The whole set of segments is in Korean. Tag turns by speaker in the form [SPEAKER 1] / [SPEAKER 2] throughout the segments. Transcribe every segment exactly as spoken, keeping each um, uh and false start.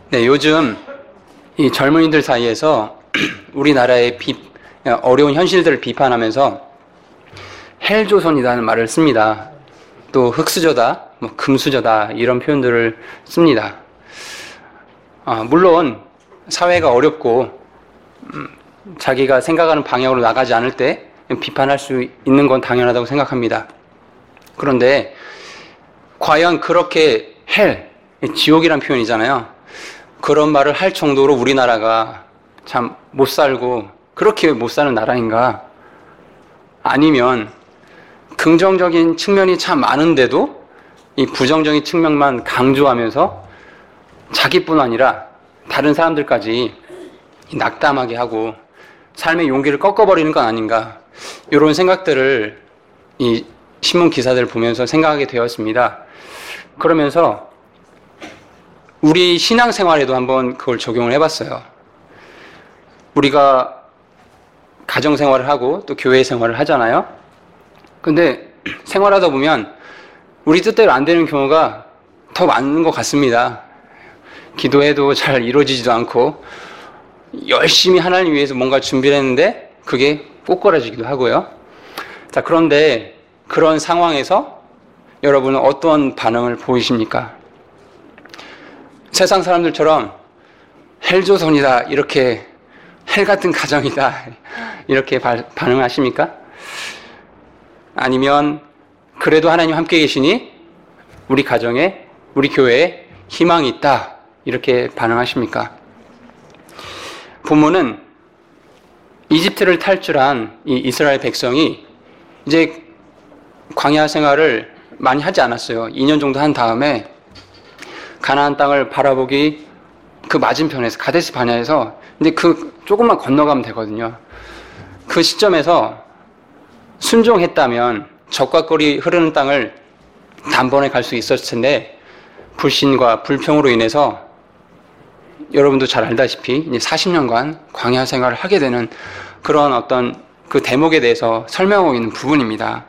[SPEAKER 1] 네, 요즘 이 젊은이들 사이에서 우리나라의 비, 어려운 현실들을 비판하면서 헬조선이라는 말을 씁니다. 또 흑수저다, 뭐 금수저다 이런 표현들을 씁니다. 아, 물론 사회가 어렵고 음, 자기가 생각하는 방향으로 나가지 않을 때 비판할 수 있는 건 당연하다고 생각합니다. 그런데 과연 그렇게 헬, 지옥이란 표현이잖아요. 그런 말을 할 정도로 우리나라가 참 못 살고 그렇게 못 사는 나라인가? 아니면 긍정적인 측면이 참 많은데도 이 부정적인 측면만 강조하면서 자기뿐 아니라 다른 사람들까지 낙담하게 하고 삶의 용기를 꺾어버리는 건 아닌가? 이런 생각들을 이 신문 기사들을 보면서 생각하게 되었습니다. 그러면서 우리 신앙생활에도 한번 그걸 적용을 해봤어요. 우리가 가정생활을 하고 또 교회 생활을 하잖아요. 근데 생활하다 보면 우리 뜻대로 안 되는 경우가 더 많은 것 같습니다. 기도해도 잘 이루어지지도 않고 열심히 하나님 위해서 뭔가 준비를 했는데 그게 꼬꾸라지기도 하고요. 자, 그런데 그런 상황에서 여러분은 어떤 반응을 보이십니까? 세상 사람들처럼 헬조선이다, 이렇게 헬 같은 가정이다, 이렇게 바, 반응하십니까? 아니면 그래도 하나님 함께 계시니 우리 가정에, 우리 교회에 희망이 있다, 이렇게 반응하십니까? 본문은 이집트를 탈출한 이 이스라엘 백성이 이제 광야 생활을 많이 하지 않았어요. 이 년 정도 한 다음에 가나안 땅을 바라보기 그 맞은편에서 가데스 바냐에서 이제 그 조금만 건너가면 되거든요. 그 시점에서 순종했다면 적과거리 흐르는 땅을 단번에 갈 수 있었을 텐데 불신과 불평으로 인해서 여러분도 잘 알다시피 이제 사십 년간 광야 생활을 하게 되는 그런 어떤 그 대목에 대해서 설명하고 있는 부분입니다.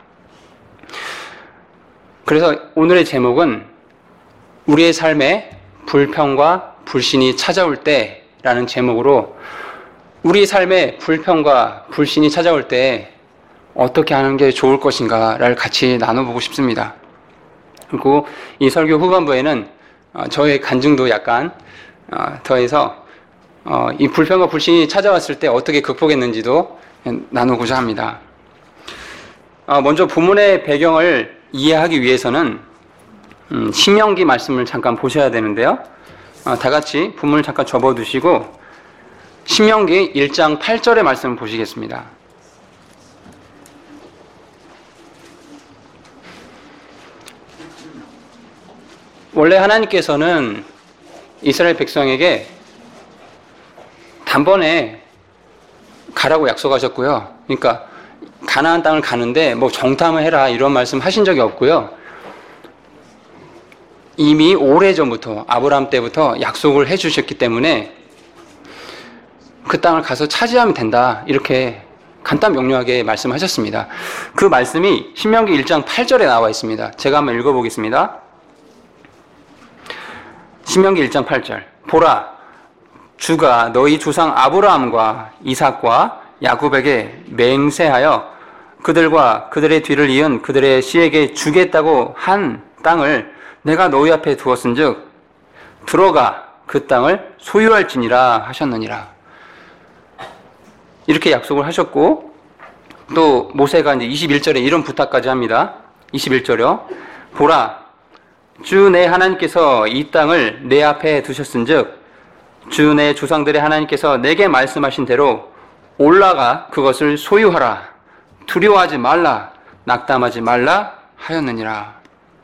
[SPEAKER 1] 그래서 오늘의 제목은 우리의 삶에 불평과 불신이 찾아올 때라는 제목으로 우리 삶에 불평과 불신이 찾아올 때 어떻게 하는 게 좋을 것인가를 같이 나눠보고 싶습니다. 그리고 이 설교 후반부에는 저의 간증도 약간 더해서 이 불평과 불신이 찾아왔을 때 어떻게 극복했는지도 나누고자 합니다. 먼저 본문의 배경을 이해하기 위해서는 신명기 말씀을 잠깐 보셔야 되는데요. 다 같이 본문을 잠깐 접어두시고 신명기 일 장 팔 절의 말씀을 보시겠습니다. 원래 하나님께서는 이스라엘 백성에게 단번에 가라고 약속하셨고요. 그러니까 가나안 땅을 가는데 뭐 정탐을 해라 이런 말씀 하신 적이 없고요. 이미 오래전부터 아브라함 때부터 약속을 해주셨기 때문에 그 땅을 가서 차지하면 된다, 이렇게 간단 명료하게 말씀하셨습니다. 그 말씀이 신명기 일 장 팔 절에 나와 있습니다. 제가 한번 읽어보겠습니다. 신명기 일 장 팔 절. 보라, 주가 너희 조상 아브라함과 이삭과 야곱에게 맹세하여 그들과 그들의 뒤를 이은 그들의 씨에게 주겠다고 한 땅을 내가 너희 앞에 두었은즉 들어가 그 땅을 소유할지니라 하셨느니라. 이렇게 약속을 하셨고, 또 모세가 이제 이십일 절에 이런 부탁까지 합니다. 이십일 절이요. 보라, 주 내 하나님께서 이 땅을 내 앞에 두셨은즉 주 내 조상들의 하나님께서 내게 말씀하신 대로 올라가 그것을 소유하라. 두려워하지 말라. 낙담하지 말라 하였느니라.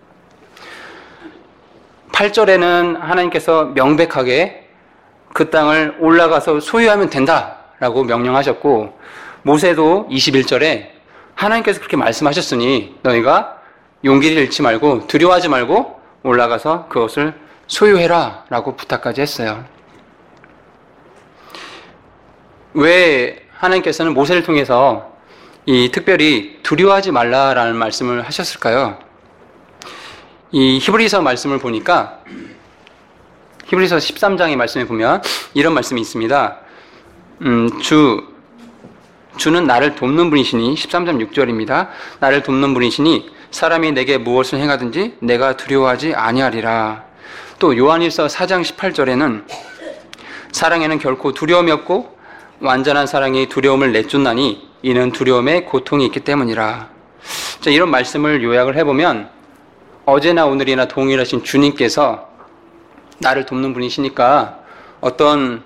[SPEAKER 1] 팔 절에는 하나님께서 명백하게 그 땅을 올라가서 소유하면 된다라고 명령하셨고, 모세도 이십일 절에 하나님께서 그렇게 말씀하셨으니 너희가 용기를 잃지 말고 두려워하지 말고 올라가서 그것을 소유해라 라고 부탁까지 했어요. 왜 하나님께서는 모세를 통해서 이 특별히 두려워하지 말라라는 말씀을 하셨을까요? 이 히브리서 말씀을 보니까 히브리서 십삼 장의 말씀에 보면 이런 말씀이 있습니다. 음, 주, 주는 나를 돕는 분이시니, 십삼 장 육 절입니다. 나를 돕는 분이시니 사람이 내게 무엇을 행하든지 내가 두려워하지 아니하리라. 또 요한일서 사 장 십팔 절에는 사랑에는 결코 두려움이 없고 완전한 사랑이 두려움을 내쫓나니 이는 두려움에 고통이 있기 때문이라. 자, 이런 말씀을 요약을 해보면 어제나 오늘이나 동일하신 주님께서 나를 돕는 분이시니까 어떤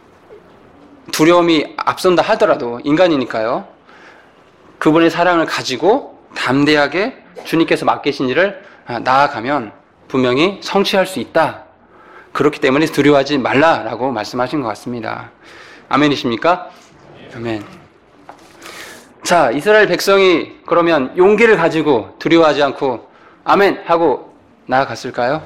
[SPEAKER 1] 두려움이 앞선다 하더라도 인간이니까요. 그분의 사랑을 가지고 담대하게 주님께서 맡기신 일을 나아가면 분명히 성취할 수 있다. 그렇기 때문에 두려워하지 말라라고 말씀하신 것 같습니다. 아멘이십니까? 아멘. 자, 이스라엘 백성이 그러면 용기를 가지고 두려워하지 않고 아멘 하고 나아갔을까요?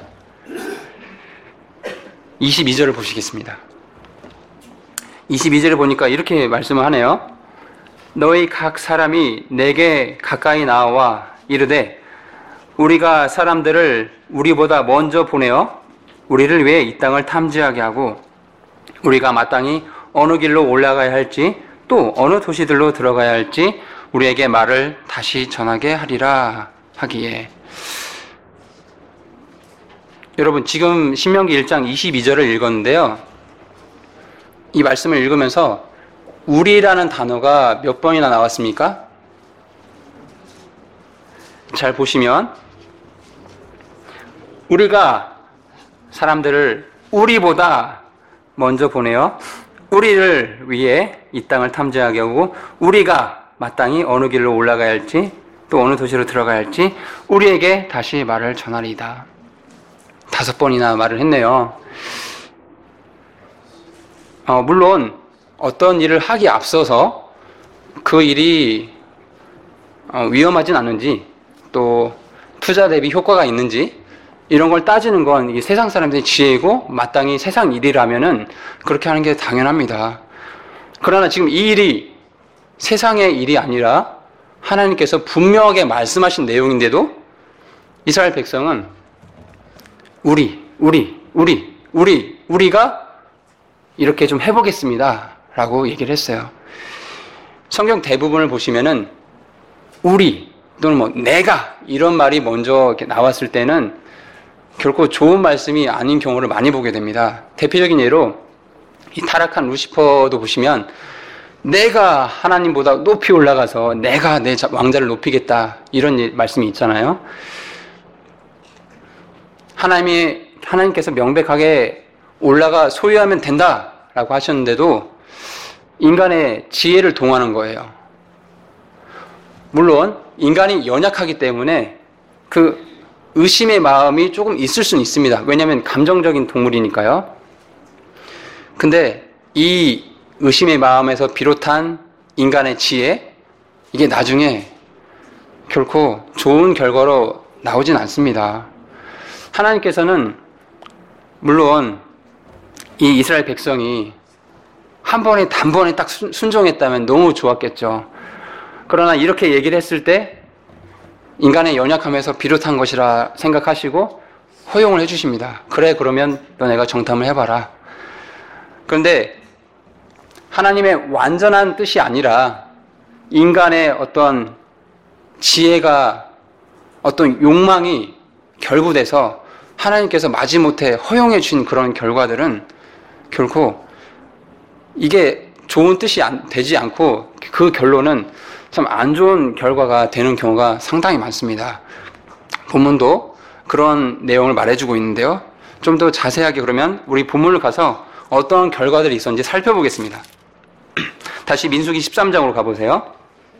[SPEAKER 1] 이십이 절을 보시겠습니다. 이십이 절을 보니까 이렇게 말씀을 하네요. 너희 각 사람이 내게 가까이 나와 이르되 우리가 사람들을 우리보다 먼저 보내어 우리를 위해 이 땅을 탐지하게 하고 우리가 마땅히 어느 길로 올라가야 할지 또 어느 도시들로 들어가야 할지 우리에게 말을 다시 전하게 하리라 하기에. 여러분, 지금 신명기 일 장 이십이 절을 읽었는데요. 이 말씀을 읽으면서 우리라는 단어가 몇 번이나 나왔습니까? 잘 보시면 우리가 사람들을 우리보다 먼저 보내어 우리를 위해 이 땅을 탐지하게 하고 우리가 마땅히 어느 길로 올라가야 할지 또 어느 도시로 들어가야 할지 우리에게 다시 말을 전하리이다. 다섯 번이나 말을 했네요. 어, 물론 어떤 일을 하기 앞서서 그 일이 어, 위험하진 않은지 또 투자 대비 효과가 있는지 이런 걸 따지는 건 이게 세상 사람들의 지혜이고 마땅히 세상 일이라면은 그렇게 하는 게 당연합니다. 그러나 지금 이 일이 세상의 일이 아니라 하나님께서 분명하게 말씀하신 내용인데도 이스라엘 백성은 우리, 우리, 우리, 우리, 우리가 이렇게 좀 해보겠습니다 라고 얘기를 했어요. 성경 대부분을 보시면은 우리 또는 뭐 내가 이런 말이 먼저 이렇게 나왔을 때는 결코 좋은 말씀이 아닌 경우를 많이 보게 됩니다. 대표적인 예로 이 타락한 루시퍼도 보시면 내가 하나님보다 높이 올라가서 내가 내 왕자를 높이겠다 이런 말씀이 있잖아요. 하나님이, 하나님께서 명백하게 올라가 소유하면 된다라고 하셨는데도 인간의 지혜를 동하는 거예요. 물론 인간이 연약하기 때문에 그 의심의 마음이 조금 있을 수는 있습니다. 왜냐하면 감정적인 동물이니까요. 근데 이 의심의 마음에서 비롯한 인간의 지혜, 이게 나중에 결코 좋은 결과로 나오진 않습니다. 하나님께서는 물론 이 이스라엘 백성이 한 번에 단번에 딱 순종했다면 너무 좋았겠죠. 그러나 이렇게 얘기를 했을 때 인간의 연약함에서 비롯한 것이라 생각하시고 허용을 해주십니다. 그래, 그러면 너네가 정탐을 해봐라. 그런데 하나님의 완전한 뜻이 아니라 인간의 어떤 지혜가 어떤 욕망이 결부돼서 하나님께서 마지못해 허용해 주신 그런 결과들은 결코 이게 좋은 뜻이 되지 않고 그 결론은 참 안 좋은 결과가 되는 경우가 상당히 많습니다. 본문도 그런 내용을 말해주고 있는데요. 좀 더 자세하게 그러면 우리 본문을 가서 어떤 결과들이 있었는지 살펴보겠습니다. 다시 민수기 십삼 장으로 가보세요.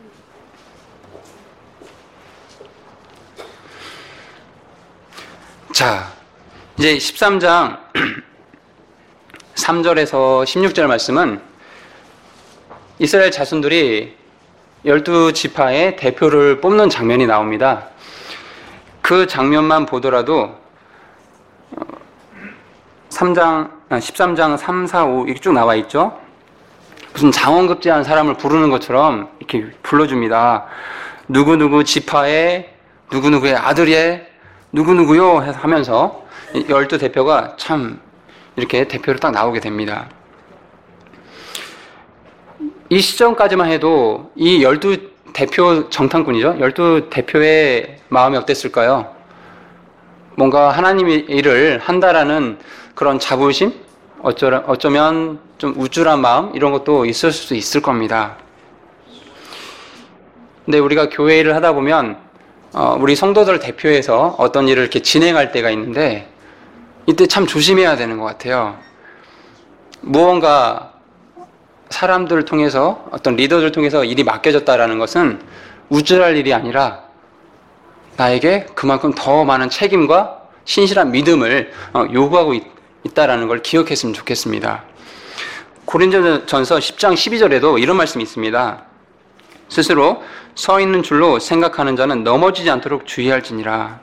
[SPEAKER 1] 자, 이제 십삼 장 삼 절에서 십육 절 말씀은 이스라엘 자손들이 열두 지파의 대표를 뽑는 장면이 나옵니다. 그 장면만 보더라도 삼 장, 십삼 장 삼, 사, 오 이렇게 쭉 나와 있죠. 무슨 장원급제한 사람을 부르는 것처럼 이렇게 불러줍니다. 누구누구 지파의 누구누구의 아들의 누구누구요 하면서 열두 대표가 참 이렇게 대표로 딱 나오게 됩니다. 이 시점까지만 해도 이 열두 대표 정탐꾼이죠. 열두 대표의 마음이 어땠을까요? 뭔가 하나님의 일을 한다라는 그런 자부심? 어쩌, 어쩌면 좀 우쭐한 마음? 이런 것도 있을 수 있을 겁니다. 근데 우리가 교회 일을 하다 보면 어, 우리 성도들 대표해서 어떤 일을 이렇게 진행할 때가 있는데 이때 참 조심해야 되는 것 같아요. 무언가 사람들을 통해서 어떤 리더들을 통해서 일이 맡겨졌다라는 것은 우쭐할 일이 아니라 나에게 그만큼 더 많은 책임과 신실한 믿음을 요구하고 있, 있다라는 걸 기억했으면 좋겠습니다. 고린도전서 십 장 십이 절에도 이런 말씀이 있습니다. 스스로 서 있는 줄로 생각하는 자는 넘어지지 않도록 주의할지니라.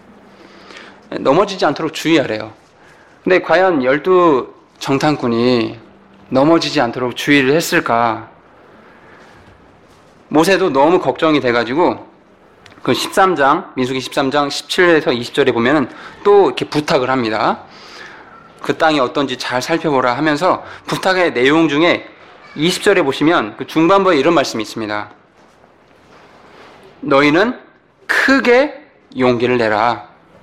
[SPEAKER 1] 넘어지지 않도록 주의하래요. 근데 과연 열두 정탐꾼이 넘어지지 않도록 주의를 했을까? 모세도 너무 걱정이 돼가지고 그 십삼 장, 민수기 십삼 장 십칠에서 이십 절에 보면은 또 이렇게 부탁을 합니다. 그 땅이 어떤지 잘 살펴보라 하면서 부탁의 내용 중에 이십 절에 보시면 그 중반부에 이런 말씀이 있습니다. 너희는 크게 용기를 내라.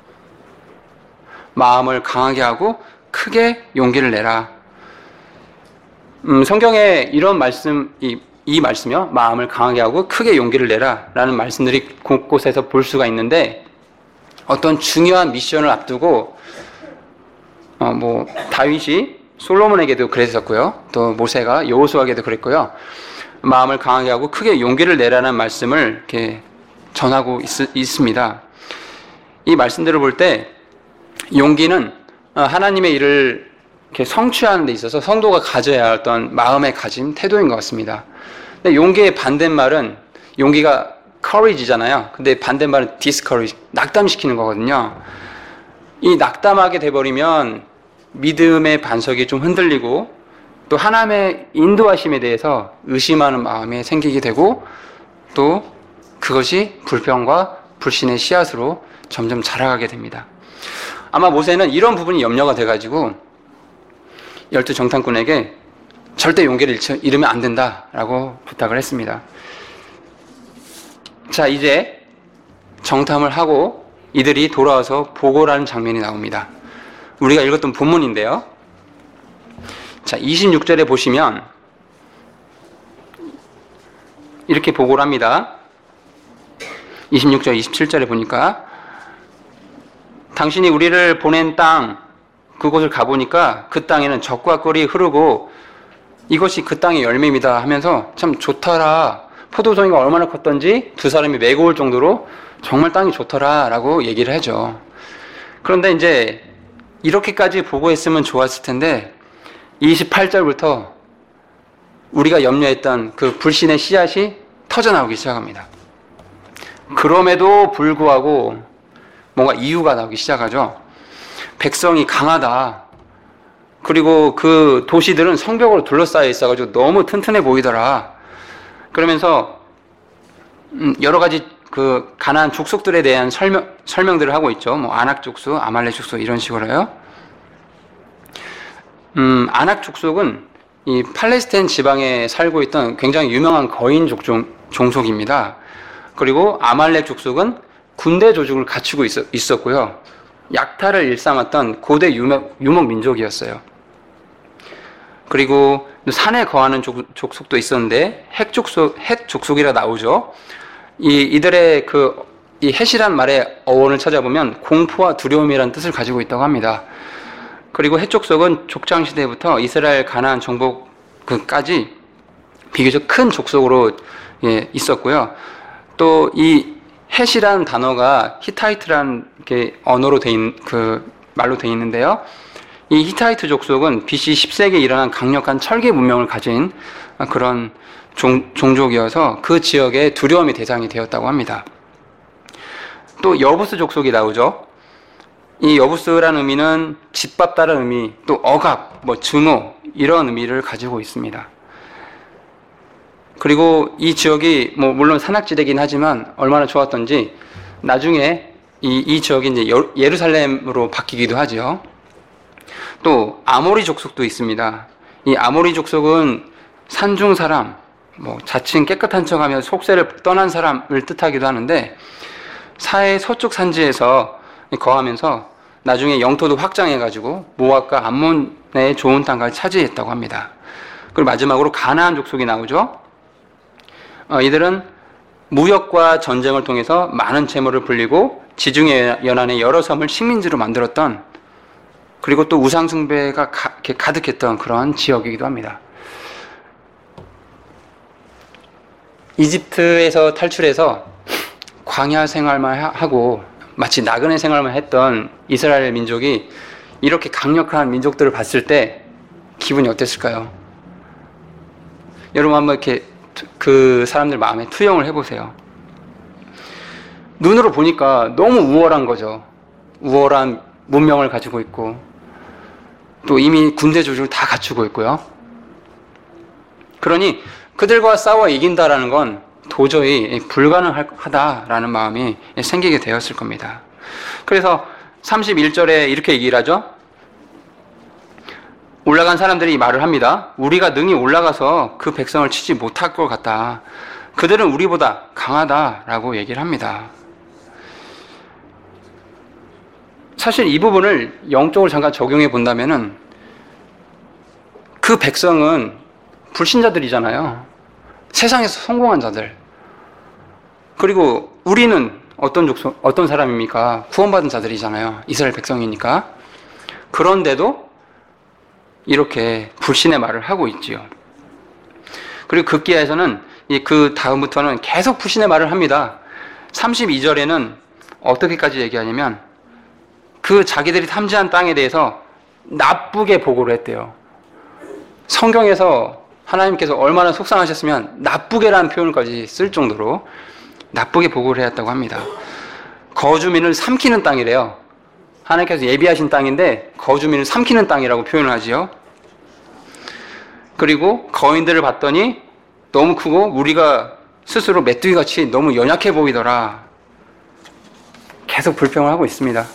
[SPEAKER 1] 마음을 강하게 하고 크게 용기를 내라. 음, 성경에 이런 말씀, 이, 이 말씀이요. 마음을 강하게 하고 크게 용기를 내라. 라는 말씀들이 곳곳에서 볼 수가 있는데, 어떤 중요한 미션을 앞두고, 어, 뭐, 다윗이 솔로몬에게도 그랬었고요. 또 모세가 여호수아에게도 그랬고요. 마음을 강하게 하고 크게 용기를 내라는 말씀을 이렇게 전하고 있, 있습니다. 이 말씀들을 볼 때, 용기는 하나님의 일을 이렇게 성취하는 데 있어서 성도가 가져야 할 어떤 마음의 가짐, 태도인 것 같습니다. 근데 용기의 반대말은, 용기가 courage잖아요. 근데 반대말은 discourage, 낙담시키는 거거든요. 이 낙담하게 돼버리면 믿음의 반석이 좀 흔들리고 또 하나님의 인도하심에 대해서 의심하는 마음이 생기게 되고 또 그것이 불평과 불신의 씨앗으로 점점 자라가게 됩니다. 아마 모세는 이런 부분이 염려가 돼가지고 열두 정탐꾼에게 절대 용기를 잃으면 안 된다라고 부탁을 했습니다. 자, 이제 정탐을 하고 이들이 돌아와서 보고를 하는 장면이 나옵니다. 우리가 읽었던 본문인데요. 자, 이십육 절에 보시면 이렇게 보고를 합니다. 이십육 절, 이십칠 절에 보니까 당신이 우리를 보낸 땅, 그곳을 가보니까 그 땅에는 젖과 꿀이 흐르고 이것이 그 땅의 열매입니다 하면서 참 좋더라. 포도송이가 얼마나 컸던지 두 사람이 메고 올 정도로 정말 땅이 좋더라 라고 얘기를 하죠. 그런데 이제 이렇게까지 보고했으면 좋았을 텐데 이십팔 절부터 우리가 염려했던 그 불신의 씨앗이 터져나오기 시작합니다. 그럼에도 불구하고 뭔가 이유가 나오기 시작하죠. 백성이 강하다. 그리고 그 도시들은 성벽으로 둘러싸여 있어가지고 너무 튼튼해 보이더라. 그러면서 여러 가지 그 가나안 족속들에 대한 설명, 설명들을 하고 있죠. 뭐 아낙 족속, 아말렉 족속 이런 식으로요. 음, 아낙 족속은 이 팔레스타인 지방에 살고 있던 굉장히 유명한 거인 족종, 종속입니다. 그리고 아말렉 족속은 군대 조직을 갖추고 있었, 있었고요. 약탈을 일삼았던 고대 유목, 유목 민족이었어요. 그리고 산에 거하는 족, 족속도 있었는데 핵 족속, 핵 족속이라 나오죠. 이 이들의 그 이 헷이란 말의 어원을 찾아보면 공포와 두려움이라는 뜻을 가지고 있다고 합니다. 그리고 헷 족속은 족장 시대부터 이스라엘 가나안 정복까지 비교적 큰 족속으로 예, 있었고요. 또 이 헷이라는 단어가 히타이트라는 게 언어로 돼 있는 그 말로 돼 있는데요. 이 히타이트 족속은 비씨 십 세기에 일어난 강력한 철기 문명을 가진 그런 종, 종족이어서 그 지역의 두려움의 대상이 되었다고 합니다. 또 여부스 족속이 나오죠. 이 여부스라는 의미는 짓밟다라는 의미, 또 억압, 뭐 증오 이런 의미를 가지고 있습니다. 그리고 이 지역이 뭐 물론 산악지대긴 하지만 얼마나 좋았던지 나중에 이, 이 지역이 이제 예루살렘으로 바뀌기도 하죠. 또 아모리 족속도 있습니다. 이 아모리 족속은 산중 사람, 뭐 자칭 깨끗한 척하며 속세를 떠난 사람을 뜻하기도 하는데 사해 서쪽 산지에서 거하면서 나중에 영토도 확장해가지고 모압과 암몬의 좋은 땅을 차지했다고 합니다. 그리고 마지막으로 가나안 족속이 나오죠. 어, 이들은 무역과 전쟁을 통해서 많은 재물을 불리고 지중해 연안의 여러 섬을 식민지로 만들었던, 그리고 또 우상숭배가 가, 가득했던 그런 지역이기도 합니다. 이집트에서 탈출해서 광야 생활만 하고 마치 나그네 생활만 했던 이스라엘 민족이 이렇게 강력한 민족들을 봤을 때 기분이 어땠을까요? 여러분 한번 이렇게 그 사람들 마음에 투영을 해보세요. 눈으로 보니까 너무 우월한 거죠. 우월한 문명을 가지고 있고 또 이미 군대 조직을 다 갖추고 있고요. 그러니 그들과 싸워 이긴다라는 건 도저히 불가능하다라는 마음이 생기게 되었을 겁니다. 그래서 삼십일 절에 이렇게 얘기를 하죠. 올라간 사람들이 이 말을 합니다. 우리가 능히 올라가서 그 백성을 치지 못할 것 같다. 그들은 우리보다 강하다라고 얘기를 합니다. 사실 이 부분을 영적으로 잠깐 적용해 본다면은 그 백성은 불신자들이잖아요. 세상에서 성공한 자들. 그리고 우리는 어떤 족속, 어떤 사람입니까? 구원받은 자들이잖아요. 이스라엘 백성이니까. 그런데도 이렇게 불신의 말을 하고 있지요. 그리고 극기야에서는 그 다음부터는 계속 불신의 말을 합니다. 삼십이 절에는 어떻게까지 얘기하냐면 그 자기들이 탐지한 땅에 대해서 나쁘게 보고를 했대요. 성경에서 하나님께서 얼마나 속상하셨으면 나쁘게라는 표현까지 쓸 정도로 나쁘게 보고를 해왔다고 합니다. 거주민을 삼키는 땅이래요. 하나님께서 예비하신 땅인데 거주민을 삼키는 땅이라고 표현을 하지요. 그리고 거인들을 봤더니 너무 크고 우리가 스스로 메뚜기같이 너무 연약해 보이더라. 계속 불평을 하고 있습니다.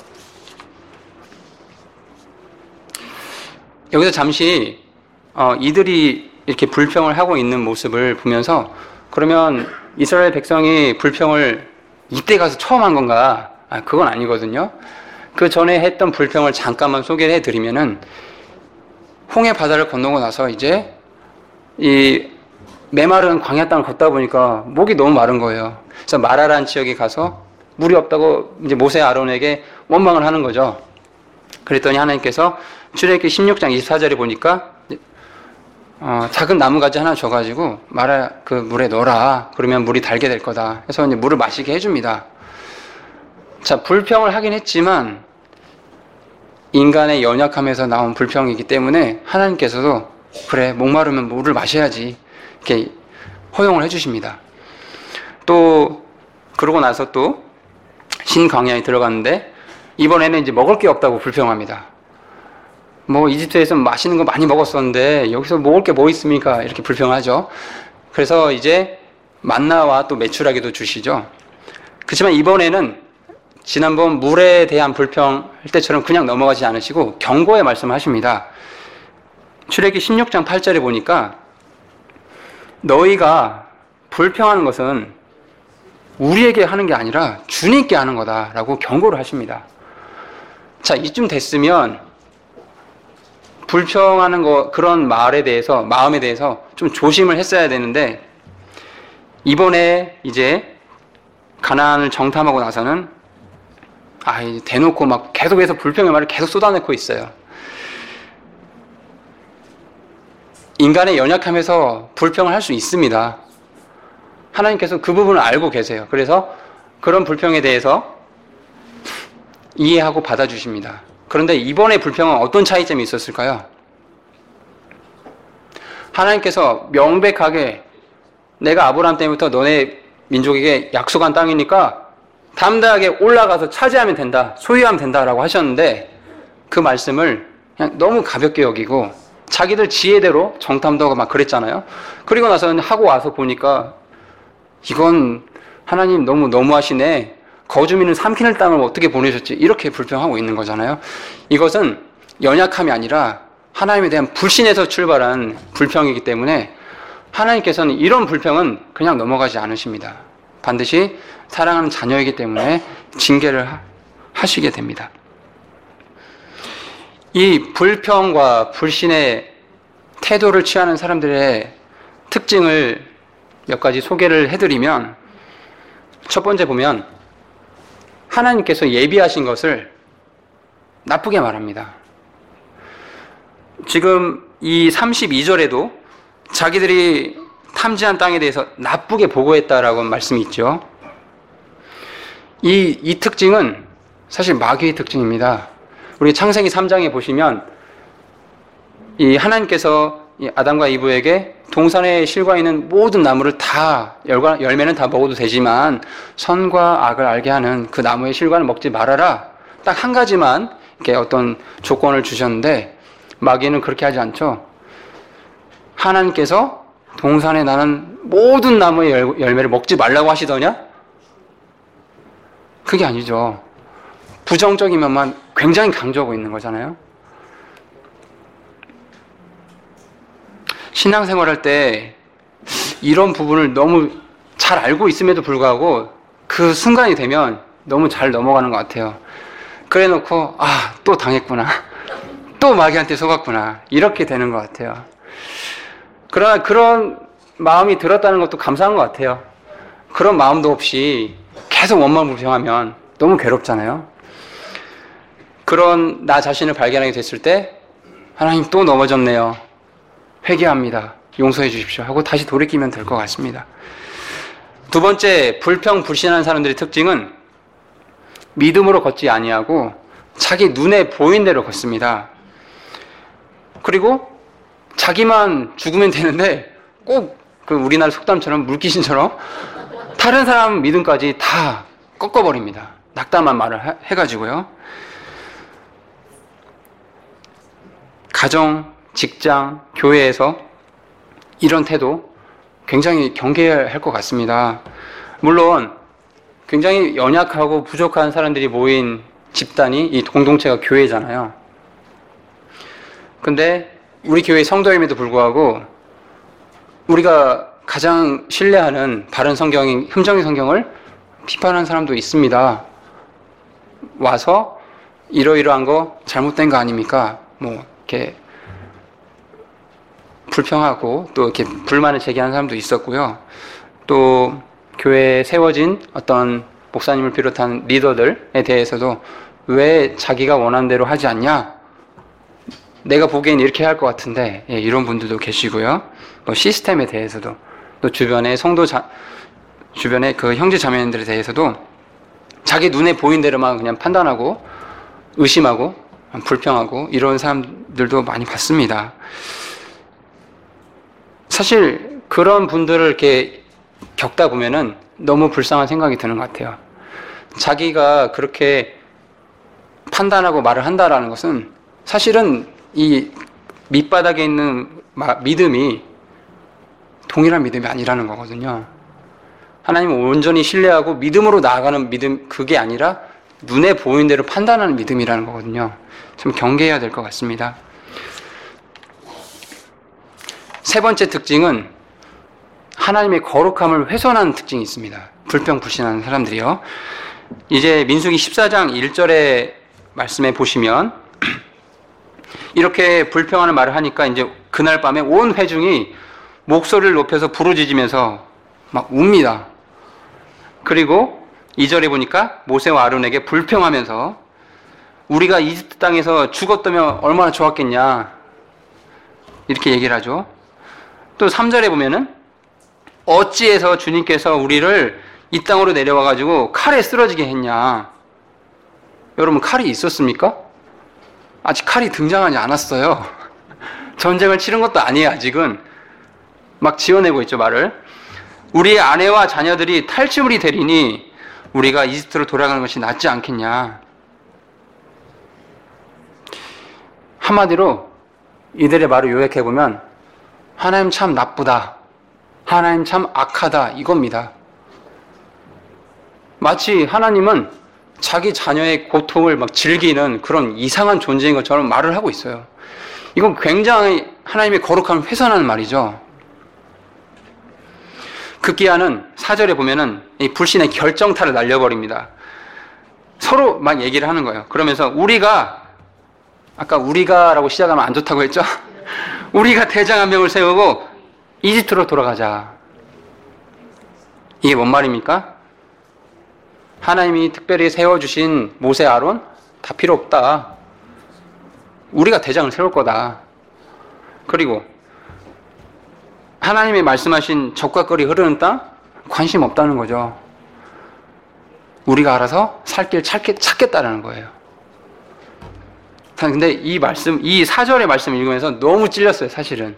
[SPEAKER 1] 여기서 잠시 어, 이들이 이렇게 불평을 하고 있는 모습을 보면서 그러면 이스라엘 백성이 불평을 이때 가서 처음 한 건가? 아, 그건 아니거든요. 그 전에 했던 불평을 잠깐만 소개를 해드리면은 홍해 바다를 건너고 나서 이제 이 메마른 광야 땅을 걷다 보니까 목이 너무 마른 거예요. 그래서 마라라는 지역에 가서 물이 없다고 이제 모세 아론에게 원망을 하는 거죠. 그랬더니 하나님께서 출애굽기 십육 장 이십사 절에 보니까 어, 작은 나무가지 하나 줘가지고 마라 그 물에 넣어라. 그러면 물이 달게 될 거다. 그래서 이제 물을 마시게 해줍니다. 자, 불평을 하긴 했지만 인간의 연약함에서 나온 불평이기 때문에 하나님께서도 그래 목마르면 물을 마셔야지 이렇게 허용을 해주십니다. 또 그러고 나서 또 신광야에 들어갔는데 이번에는 이제 먹을 게 없다고 불평합니다. 뭐 이집트에서 맛있는 거 많이 먹었었는데 여기서 먹을 게 뭐 있습니까? 이렇게 불평하죠. 그래서 이제 만나와 또 메추라기도 주시죠. 그렇지만 이번에는 지난번 물에 대한 불평할 때처럼 그냥 넘어가지 않으시고 경고의 말씀을 하십니다. 출애굽기 십육 장 팔 절에 보니까 너희가 불평하는 것은 우리에게 하는 게 아니라 주님께 하는 거다라고 경고를 하십니다. 자, 이쯤 됐으면 불평하는 거, 그런 말에 대해서, 마음에 대해서 좀 조심을 했어야 되는데, 이번에 이제 가나안을 정탐하고 나서는, 아, 이제 대놓고 막 계속해서 불평의 말을 계속 쏟아내고 있어요. 인간의 연약함에서 불평을 할 수 있습니다. 하나님께서 그 부분을 알고 계세요. 그래서 그런 불평에 대해서 이해하고 받아주십니다. 그런데 이번에 불평은 어떤 차이점이 있었을까요? 하나님께서 명백하게 내가 아브라함 때부터 너네 민족에게 약속한 땅이니까 담대하게 올라가서 차지하면 된다, 소유하면 된다라고 하셨는데 그 말씀을 그냥 너무 가볍게 여기고 자기들 지혜대로 정탐도 하고 막 그랬잖아요. 그리고 나서 하고 와서 보니까 이건 하나님 너무 너무하시네. 거주민은 삼키는 땅을 어떻게 보내셨지? 이렇게 불평하고 있는 거잖아요. 이것은 연약함이 아니라 하나님에 대한 불신에서 출발한 불평이기 때문에 하나님께서는 이런 불평은 그냥 넘어가지 않으십니다. 반드시 사랑하는 자녀이기 때문에 징계를 하시게 됩니다. 이 불평과 불신의 태도를 취하는 사람들의 특징을 몇 가지 소개를 해드리면, 첫 번째 보면 하나님께서 예비하신 것을 나쁘게 말합니다. 지금 이 삼십이 절에도 자기들이 탐지한 땅에 대해서 나쁘게 보고했다라고 말씀이 있죠. 이, 이 특징은 사실 마귀의 특징입니다. 우리 창세기 삼 장에 보시면 이 하나님께서 이 아담과 이브에게 동산의 실과 있는 모든 나무를 다, 열과, 열매는 다 먹어도 되지만 선과 악을 알게 하는 그 나무의 실과는 먹지 말아라. 딱 한 가지만 이렇게 어떤 조건을 주셨는데 마귀는 그렇게 하지 않죠. 하나님께서 동산에 나는 모든 나무의 열매를 먹지 말라고 하시더냐? 그게 아니죠. 부정적인 면만 굉장히 강조하고 있는 거잖아요. 신앙생활할 때 이런 부분을 너무 잘 알고 있음에도 불구하고 그 순간이 되면 너무 잘 넘어가는 것 같아요. 그래 놓고 아, 또 당했구나. 또 마귀한테 속았구나. 이렇게 되는 것 같아요. 그러나 그런 마음이 들었다는 것도 감사한 것 같아요. 그런 마음도 없이 계속 원망불평하면 너무 괴롭잖아요. 그런 나 자신을 발견하게 됐을 때 하나님 또 넘어졌네요. 회개합니다. 용서해 주십시오 하고 다시 돌이키면 될 것 같습니다. 두 번째, 불평 불신하는 사람들의 특징은 믿음으로 걷지 아니하고 자기 눈에 보인 대로 걷습니다. 그리고 자기만 죽으면 되는데 꼭 그 우리나라 속담처럼 물귀신처럼 다른 사람 믿음까지 다 꺾어버립니다. 낙담한 말을 해가지고요. 가정, 직장, 교회에서 이런 태도 굉장히 경계해야 할 것 같습니다. 물론 굉장히 연약하고 부족한 사람들이 모인 집단이 이 공동체가 교회잖아요. 근데 우리 교회 성도임에도 불구하고 우리가 가장 신뢰하는 바른 성경인 흠정의 성경을 비판하는 사람도 있습니다. 와서 이러이러한 거 잘못된 거 아닙니까? 뭐 이렇게 불평하고 또 이렇게 불만을 제기하는 사람도 있었고요. 또 교회에 세워진 어떤 목사님을 비롯한 리더들에 대해서도 왜 자기가 원하는 대로 하지 않냐? 내가 보기엔 이렇게 할 것 같은데, 예, 이런 분들도 계시고요. 또 시스템에 대해서도, 또 주변의 성도 자, 주변의 그 형제 자매님들에 대해서도 자기 눈에 보인 대로만 그냥 판단하고 의심하고 불평하고 이런 사람들도 많이 봤습니다. 사실 그런 분들을 이렇게 겪다 보면은 너무 불쌍한 생각이 드는 것 같아요. 자기가 그렇게 판단하고 말을 한다라는 것은 사실은 이 밑바닥에 있는 믿음이 동일한 믿음이 아니라는 거거든요. 하나님을 온전히 신뢰하고 믿음으로 나아가는 믿음, 그게 아니라 눈에 보이는 대로 판단하는 믿음이라는 거거든요. 좀 경계해야 될 것 같습니다. 세 번째 특징은 하나님의 거룩함을 훼손하는 특징이 있습니다. 불평 불신하는 사람들이요. 이제 민수기 십사 장 일 절의 말씀에 보시면 이렇게 불평하는 말을 하니까 이제 그날 밤에 온 회중이 목소리를 높여서 부르짖으면서 막 웁니다. 그리고 이 절에 보니까 모세와 아론에게 불평하면서 우리가 이집트 땅에서 죽었다면 얼마나 좋았겠냐 이렇게 얘기를 하죠. 또 삼 절에 보면은 어찌해서 주님께서 우리를 이 땅으로 내려와 가지고 칼에 쓰러지게 했냐. 여러분, 칼이 있었습니까? 아직 칼이 등장하지 않았어요. 전쟁을 치른 것도 아니에요. 아직은 막 지어내고 있죠, 말을. 우리의 아내와 자녀들이 탈취물이 되리니 우리가 이집트로 돌아가는 것이 낫지 않겠냐. 한마디로 이들의 말을 요약해보면 하나님 참 나쁘다, 하나님 참 악하다, 이겁니다. 마치 하나님은 자기 자녀의 고통을 막 즐기는 그런 이상한 존재인 것처럼 말을 하고 있어요. 이건 굉장히 하나님의 거룩함을 훼손하는 말이죠. 급기야는 사 절에 보면은 이 불신의 결정타를 날려버립니다. 서로 막 얘기를 하는 거예요. 그러면서 우리가, 아까 우리가라고 시작하면 안 좋다고 했죠? 우리가 대장 한 명을 세우고 이집트로 돌아가자. 이게 뭔 말입니까? 하나님이 특별히 세워주신 모세, 아론 다 필요 없다. 우리가 대장을 세울 거다. 그리고 하나님이 말씀하신 적과 꿀이 흐르는 땅 관심 없다는 거죠. 우리가 알아서 살 길 찾겠다라는 거예요. 근데 이 말씀, 이 사 절의 말씀을 읽으면서 너무 찔렸어요, 사실은.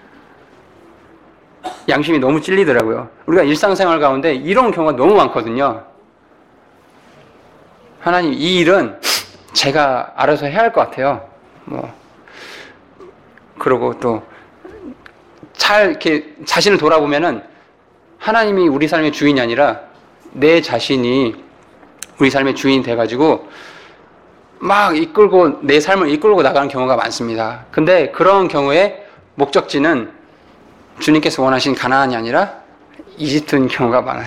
[SPEAKER 1] 양심이 너무 찔리더라고요. 우리가 일상생활 가운데 이런 경우가 너무 많거든요. 하나님, 이 일은 제가 알아서 해야 할 것 같아요. 뭐, 그러고 또, 잘 이렇게 자신을 돌아보면은 하나님이 우리 삶의 주인이 아니라 내 자신이 우리 삶의 주인이 돼가지고 막 이끌고, 내 삶을 이끌고 나가는 경우가 많습니다. 근데 그런 경우에 목적지는 주님께서 원하신 가나안이 아니라 이집트인 경우가 많아요.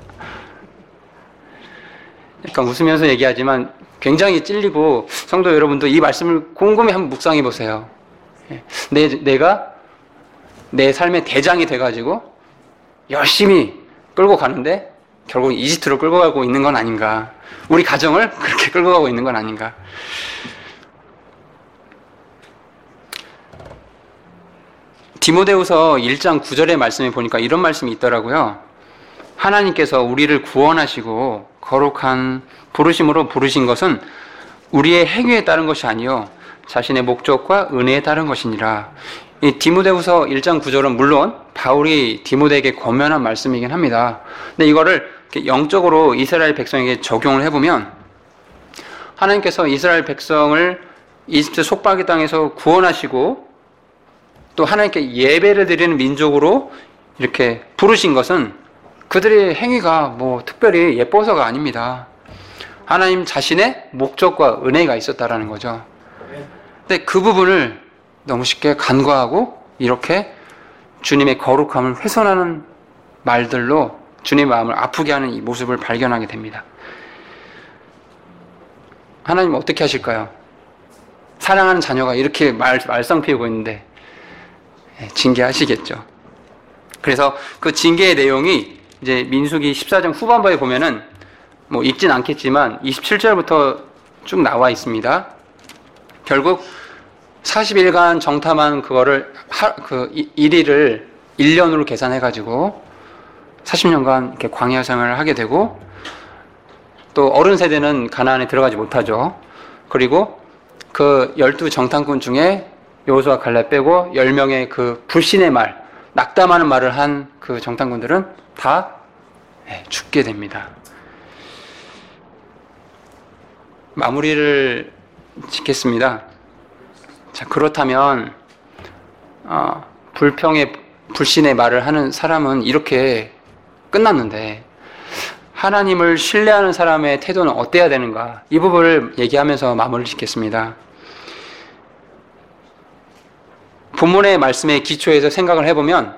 [SPEAKER 1] 약간 웃으면서 얘기하지만 굉장히 찔리고, 성도 여러분도 이 말씀을 곰곰이 한번 묵상해 보세요. 내, 내가 내 삶의 대장이 돼가지고 열심히 끌고 가는데 결국 이집트로 끌고 가고 있는 건 아닌가. 우리 가정을 그렇게 끌고 가고 있는 건 아닌가. 디모데후서 일 장 구 절의 말씀에 보니까 이런 말씀이 있더라고요. 하나님께서 우리를 구원하시고 거룩한 부르심으로 부르신 것은 우리의 행위에 따른 것이 아니요 자신의 목적과 은혜에 따른 것이니라. 이 디모데후서 일 장 구 절은 물론 바울이 디모데에게 권면한 말씀이긴 합니다. 근데 이거를 영적으로 이스라엘 백성에게 적용을 해보면, 하나님께서 이스라엘 백성을 이집트 속박의 땅에서 구원하시고 또 하나님께 예배를 드리는 민족으로 이렇게 부르신 것은 그들의 행위가 뭐 특별히 예뻐서가 아닙니다. 하나님 자신의 목적과 은혜가 있었다라는 거죠. 근데 그 부분을 너무 쉽게 간과하고 이렇게 주님의 거룩함을 훼손하는 말들로 주님의 마음을 아프게 하는 이 모습을 발견하게 됩니다. 하나님은 어떻게 하실까요? 사랑하는 자녀가 이렇게 말, 말썽 피우고 있는데 징계하시겠죠. 그래서 그 징계의 내용이 이제 민수기 십사 장 후반부에 보면은 뭐 읽진 않겠지만 이십칠 절부터 쭉 나와 있습니다. 결국 사십 일간 정탐한 그거를 하, 그 일일을 일 년으로 계산해가지고 사십 년간 이렇게 광야 생활을 하게 되고, 또 어른 세대는 가나안에 들어가지 못하죠. 그리고 그 열두 정탐꾼 중에 여호수아 갈렙 빼고 열 명의 그 불신의 말, 낙담하는 말을 한 그 정탐꾼들은 다 죽게 됩니다. 마무리를 짓겠습니다. 자, 그렇다면 어, 불평의 불신의 말을 하는 사람은 이렇게 끝났는데 하나님을 신뢰하는 사람의 태도는 어때야 되는가, 이 부분을 얘기하면서 마무리를 짓겠습니다. 본문의 말씀의 기초에서 생각을 해보면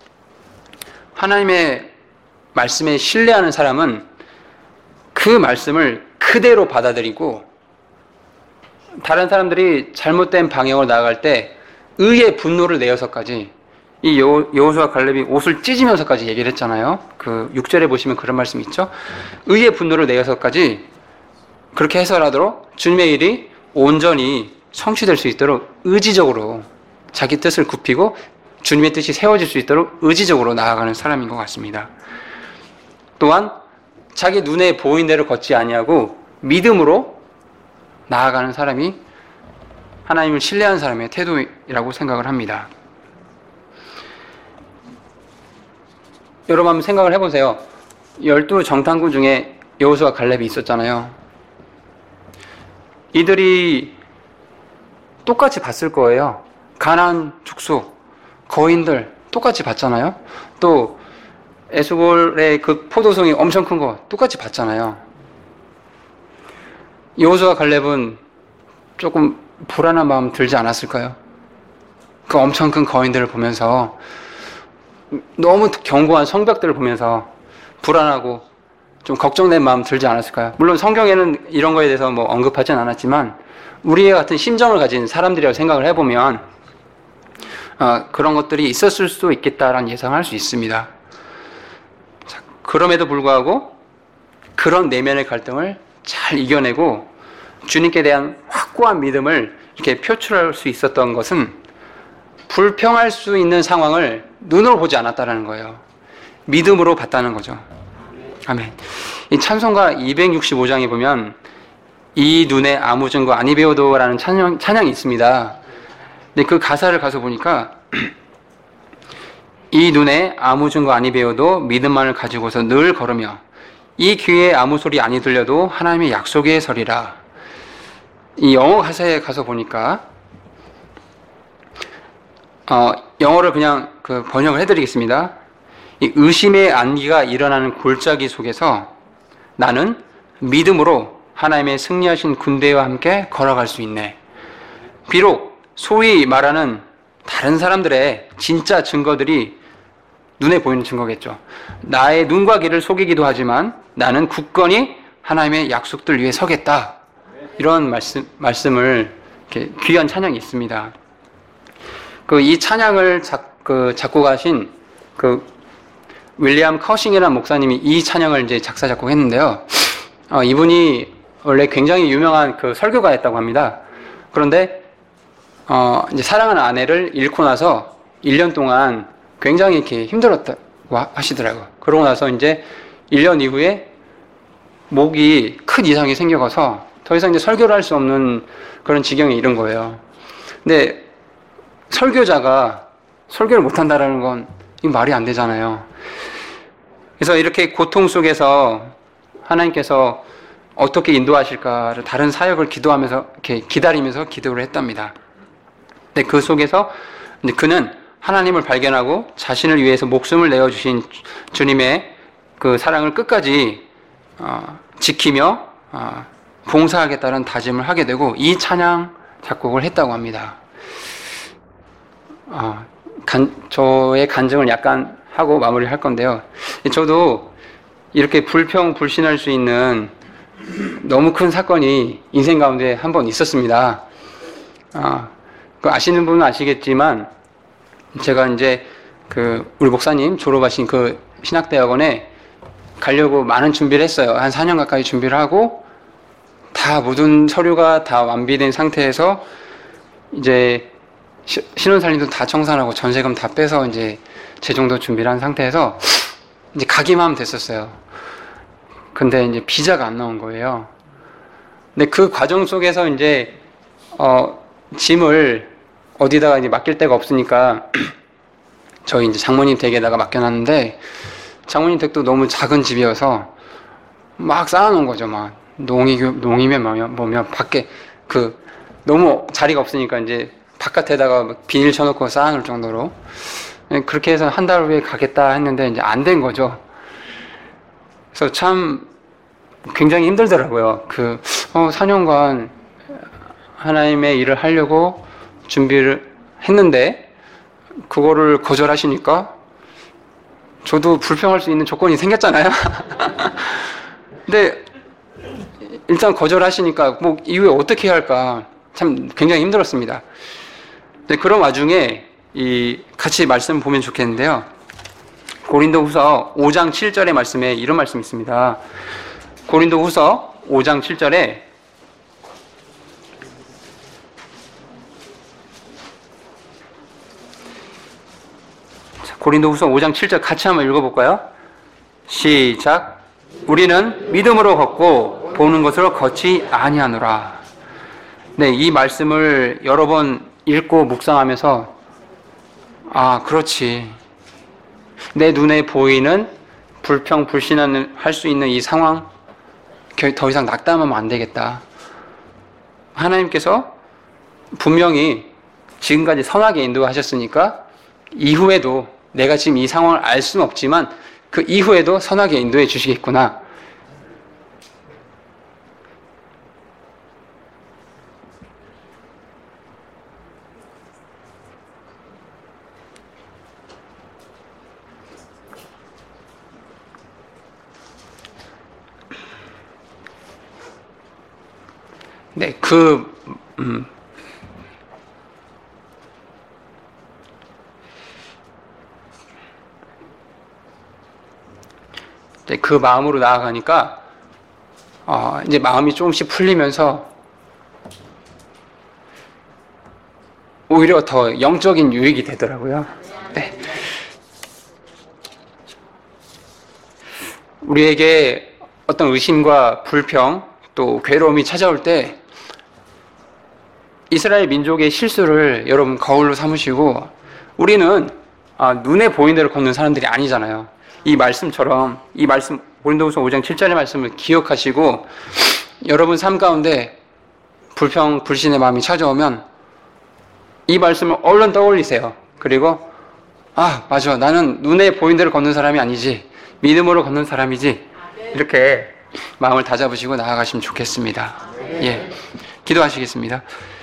[SPEAKER 1] 하나님의 말씀에 신뢰하는 사람은 그 말씀을 그대로 받아들이고 다른 사람들이 잘못된 방향으로 나아갈 때 의의 분노를 내어서까지, 이 여호수아 갈렙이 옷을 찢으면서까지 얘기를 했잖아요. 그 육 절에 보시면 그런 말씀이 있죠. 의의 분노를 내어서까지 그렇게 해서라도 주님의 일이 온전히 성취될 수 있도록 의지적으로 자기 뜻을 굽히고 주님의 뜻이 세워질 수 있도록 의지적으로 나아가는 사람인 것 같습니다. 또한 자기 눈에 보이는 대로 걷지 아니하고 믿음으로 나아가는 사람이 하나님을 신뢰하는 사람의 태도라고 생각을 합니다. 여러분 한번 생각을 해보세요. 열두 정탐꾼 중에 여호수아 갈렙이 있었잖아요. 이들이 똑같이 봤을 거예요. 가나안 족속, 거인들 똑같이 봤잖아요. 또 에스골의 그 포도송이 엄청 큰 거 똑같이 봤잖아요. 여호수아 갈렙은 조금 불안한 마음 들지 않았을까요? 그 엄청 큰 거인들을 보면서, 너무 견고한 성벽들을 보면서 불안하고 좀 걱정된 마음 들지 않았을까요? 물론 성경에는 이런 거에 대해서 뭐 언급하진 않았지만 우리의 같은 심정을 가진 사람들이라고 생각을 해보면 어, 그런 것들이 있었을 수도 있겠다라는 예상을 할 수 있습니다. 자, 그럼에도 불구하고 그런 내면의 갈등을 잘 이겨내고 주님께 대한 확고한 믿음을 이렇게 표출할 수 있었던 것은 불평할 수 있는 상황을 눈으로 보지 않았다는 거예요. 믿음으로 봤다는 거죠. 아멘. 이 찬송가 이백육십오 장에 보면 이 눈에 아무 증거 아니 배워도라는 찬양, 찬양이 있습니다. 근데 그 가사를 가서 보니까 이 눈에 아무 증거 아니 배워도 믿음만을 가지고서 늘 걸으며 이 귀에 아무 소리 아니 들려도 하나님의 약속에 서리라. 이 영어 가사에 가서 보니까 어, 영어를 그냥 그 번역을 해드리겠습니다. 이 의심의 안기가 일어나는 골짜기 속에서 나는 믿음으로 하나님의 승리하신 군대와 함께 걸어갈 수 있네. 비록 소위 말하는 다른 사람들의 진짜 증거들이 눈에 보이는 증거겠죠. 나의 눈과 귀를 속이기도 하지만 나는 굳건히 하나님의 약속들 위에 서겠다. 이런 말씀, 말씀을 이렇게 귀한 찬양이 있습니다. 그 이 찬양을 작, 그 작곡하신 그 윌리엄 커싱이라는 목사님이 이 찬양을 이제 작사 작곡했는데요. 어, 이분이 원래 굉장히 유명한 그 설교가였다고 합니다. 그런데 어, 이제 사랑하는 아내를 잃고 나서 일 년 동안 굉장히 이렇게 힘들었다고 하시더라고요. 그러고 나서 이제 일 년 이후에 목이 큰 이상이 생겨서 더 이상 이제 설교를 할 수 없는 그런 지경에 이른 거예요. 근데 설교자가 설교를 못한다라는 건 이거 말이 안 되잖아요. 그래서 이렇게 고통 속에서 하나님께서 어떻게 인도하실까를 다른 사역을 기도하면서 이렇게 기다리면서 기도를 했답니다. 근데 그 속에서 이제 그는 하나님을 발견하고 자신을 위해서 목숨을 내어주신 주님의 그 사랑을 끝까지 어, 지키며 어, 봉사하겠다는 다짐을 하게 되고 이 찬양 작곡을 했다고 합니다. 어, 간, 저의 간증을 약간 하고 마무리를 할 건데요. 저도 이렇게 불평, 불신할 수 있는 너무 큰 사건이 인생 가운데 한 번 있었습니다. 어, 그 아시는 분은 아시겠지만 제가 이제 그 우리 목사님 졸업하신 그 신학대학원에 가려고 많은 준비를 했어요. 한 사 년 가까이 준비를 하고 다 모든 서류가 다 완비된 상태에서 이제 신혼살림도 다 청산하고 전세금 다 빼서 이제 재정도 준비를 한 상태에서 이제 가기만 하면 됐었어요. 근데 이제 비자가 안 나온 거예요. 근데 그 과정 속에서 이제 어 짐을 어디다가 이제 맡길 데가 없으니까 저희 이제 장모님 댁에다가 맡겨놨는데 장모님 댁도 너무 작은 집이어서 막 쌓아놓은 거죠. 막 농이 농이면 뭐면 뭐면 밖에 그 너무 자리가 없으니까 이제 바깥에다가 비닐 쳐놓고 쌓아놓을 정도로 그렇게 해서 한 달 후에 가겠다 했는데 이제 안 된 거죠. 그래서 참 굉장히 힘들더라고요. 그 어, 사 년간 하나님의 일을 하려고 준비를 했는데 그거를 거절하시니까 저도 불평할 수 있는 조건이 생겼잖아요. 근데 일단 거절하시니까 뭐 이후에 어떻게 해야 할까 참 굉장히 힘들었습니다. 근데 그런 와중에 이 같이 말씀 보면 좋겠는데요. 고린도후서 오 장 칠 절의 말씀에 이런 말씀이 있습니다. 고린도후서 오 장 칠 절에 고린도후서 오 장 칠 절 같이 한번 읽어볼까요? 시작. 우리는 믿음으로 걷고 보는 것으로 걷지 아니하노라. 네, 이 말씀을 여러 번 읽고 묵상하면서 아, 그렇지. 내 눈에 보이는 불평, 불신할 수 있는 이 상황 더 이상 낙담하면 안 되겠다. 하나님께서 분명히 지금까지 선하게 인도하셨으니까 이후에도 내가 지금 이 상황을 알 수는 없지만 그 이후에도 선하게 인도해 주시겠구나. 네, 그 음, 네, 그 마음으로 나아가니까 어, 이제 마음이 조금씩 풀리면서 오히려 더 영적인 유익이 되더라고요. 네. 우리에게 어떤 의심과 불평 또 괴로움이 찾아올 때 이스라엘 민족의 실수를 여러분 거울로 삼으시고 우리는 아, 눈에 보이는 대로 걷는 사람들이 아니잖아요. 이 말씀처럼 이 말씀 고린도후서 오 장 칠 절의 말씀을 기억하시고 여러분 삶 가운데 불평, 불신의 마음이 찾아오면 이 말씀을 얼른 떠올리세요. 그리고 아 맞아, 나는 눈에 보이는 대로 걷는 사람이 아니지, 믿음으로 걷는 사람이지, 이렇게 마음을 다잡으시고 나아가시면 좋겠습니다. 예, 기도하시겠습니다.